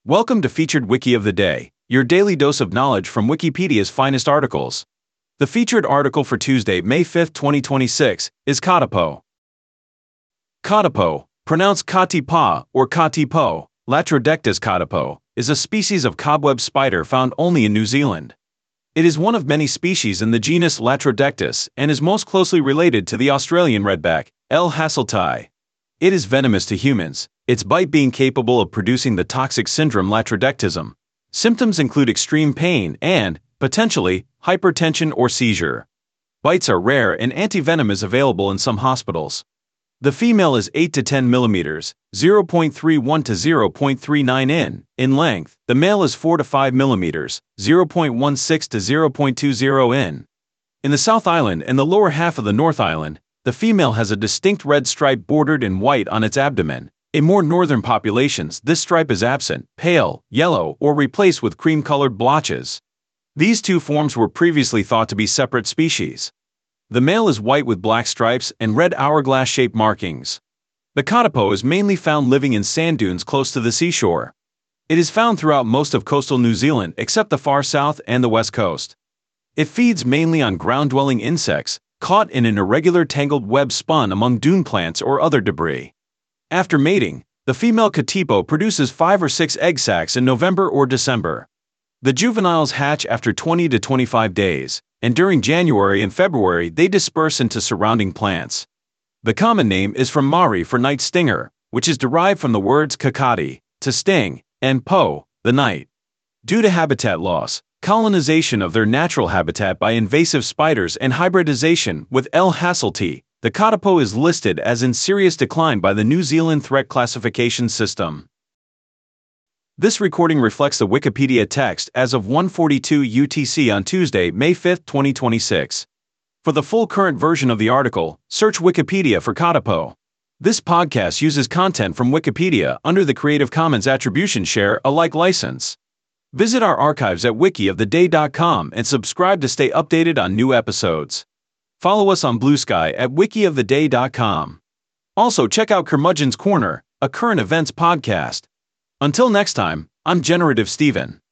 Welcome to Featured Wiki of the Day, your daily dose of knowledge from Wikipedia's finest articles. The featured article for Tuesday, May 5, 2026, is Katipo. Katipo, pronounced Katipa or Katipo, Latrodectus katipo, is a species of cobweb spider found only in New Zealand. It is one of many species in the genus Latrodectus and is most closely related to the Australian redback, L. hasseltii. It is venomous to humans, its bite being capable of producing the toxic syndrome latrodectism. Symptoms include extreme pain and, potentially, hypertension or seizure. Bites are rare and antivenom is available in some hospitals. The female is 8 to 10 mm, 0.31 to 0.39 in length. The male is 4 to 5 mm, 0.16 to 0.20 in. In the South Island and the lower half of the North Island, the female has a distinct red stripe bordered in white on its abdomen. In more northern populations, this stripe is absent, pale, yellow, or replaced with cream-colored blotches. These two forms were previously thought to be separate species. The male is white with black stripes and red hourglass-shaped markings. The katipo is mainly found living in sand dunes close to the seashore. It is found throughout most of coastal New Zealand except the far south and the west coast. It feeds mainly on ground-dwelling insects, caught in an irregular tangled web spun among dune plants or other debris. After mating, the female katipo produces 5 or 6 egg sacs in November or December. The juveniles hatch after 20 to 25 days, and during January and February they disperse into surrounding plants. The common name is from Maori for night stinger, which is derived from the words kakati, to sting, and po, the night. Due to habitat loss, colonization of their natural habitat by invasive spiders and hybridization with L. hasseltii, the katipo is listed as in serious decline by the New Zealand Threat Classification System. This recording reflects the Wikipedia text as of 1:42 UTC on Tuesday, May 5, 2026. For the full current version of the article, search Wikipedia for katipo. This podcast uses content from Wikipedia under the Creative Commons Attribution Share Alike license. Visit our archives at wikioftheday.com and subscribe to stay updated on new episodes. Follow us on Blue Sky at wikioftheday.com. Also, check out Curmudgeon's Corner, a current events podcast. Until next time, I'm Generative Steven.